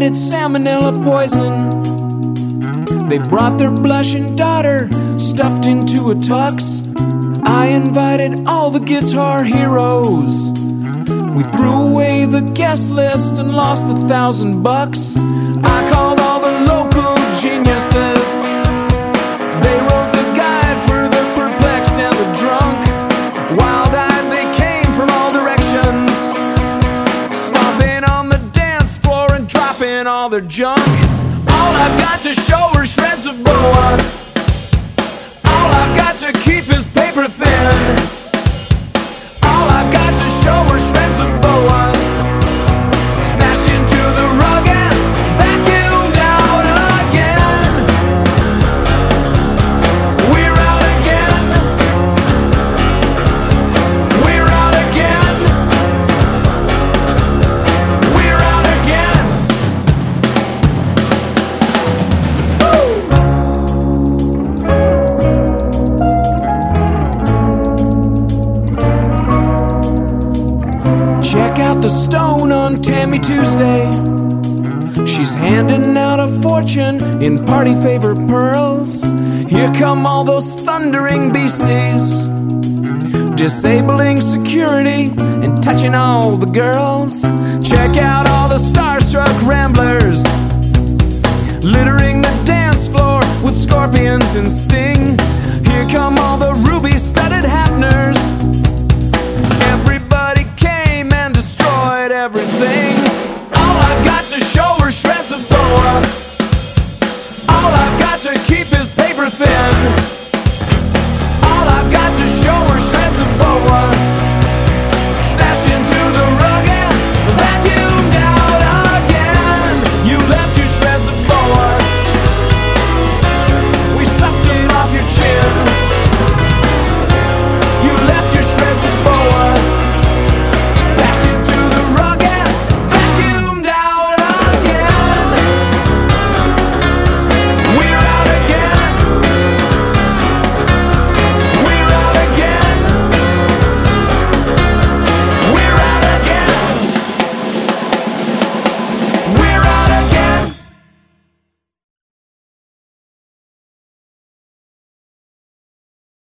invented salmonella poison. They brought their blushing daughter stuffed into a tux. I invited all the guitar heroes. We threw away the guest list and lost $1,000. I called all the local geniuses. They wrote the guide for the perplexed and the drunk. Wild-eyed they came from all directions, stomping on the dance floor and dropping all their junk. All I've got to show are shreds of boa. All I've got to keep is paper thin. All I've got to show are shreds of boa, smashed into the rug and vacuumed out again. We're out again. We're out again. We're out again. Check out the stone on Tammy Tuesday. She's handing out a fortune in party favor pearls. Here come all those thundering beasties, disabling security and touching all the girls. Check out all the starstruck ramblers, littering the dance floor with scorpions and sting. Here come all the ruby-studded Hapners. Everybody came and destroyed everything. All I've got to show are shreds of boa. All I've got to keep is paper thin.